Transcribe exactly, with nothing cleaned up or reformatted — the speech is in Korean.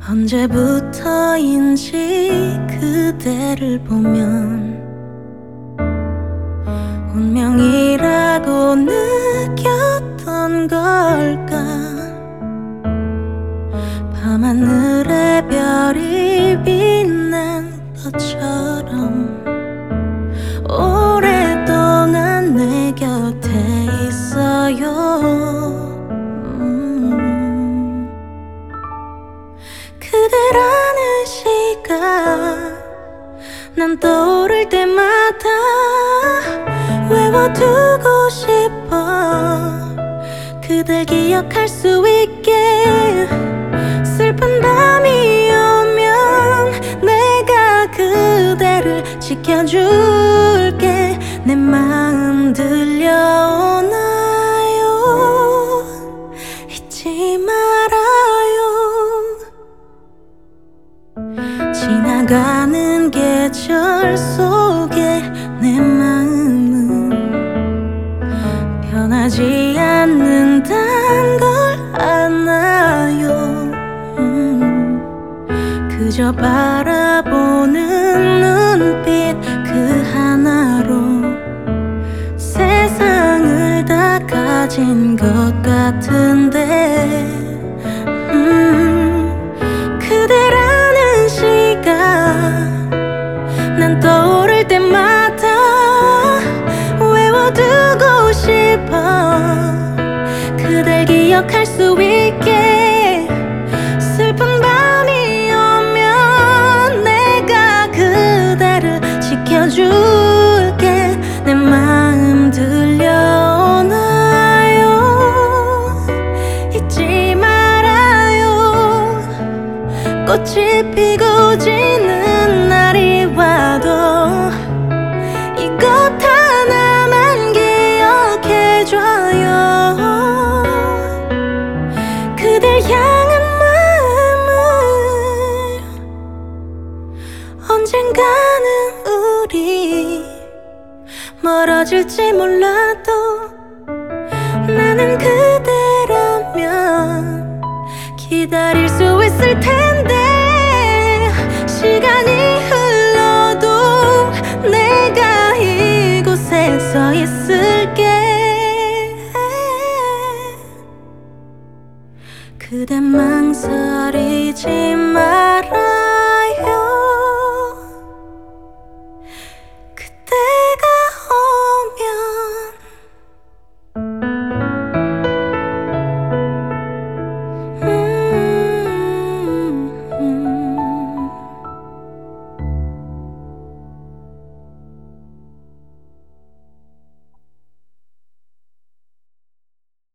언제부터인지 그대를 보면 운명이라고 느꼈던 걸까. 밤하늘에 별이 빛난 것처럼 오랫동안 내 곁에 있어요. 음. 그대라는 시간 난 떠오를 때마다 외워두고 싶어. 그댈 기억할 수 있게. 슬픈 밤이 오면 내가 그대를 지켜줄게. 내 마음 들려오나요? 잊지 말아요. 지나가는 계절 속에 내 마음은 변하지 않는단 걸 아나요. 음, 그저 바라보는 눈빛 그 하나로 세상을 다 가진 것 같은데. 음, 그대라는 시간 난 떠오를 때마다 외워두고 싶어. 그댈 기억할 수 있게. 슬픈 밤이 오면 내가 그대를 지켜줄게. 내 마음 들려오나요? 잊지 말아요. 꽃이 피고 지는 날이 와도 이곳 하나만 기억해줘요. 그댈 향한 마음을 언젠가는 우리 멀어질지 몰라도 나는 그대라면 기다릴 수 있을 텐데. 시간이 흘러도 내가 이곳에 서 있을게. 그대 망설이지 마라.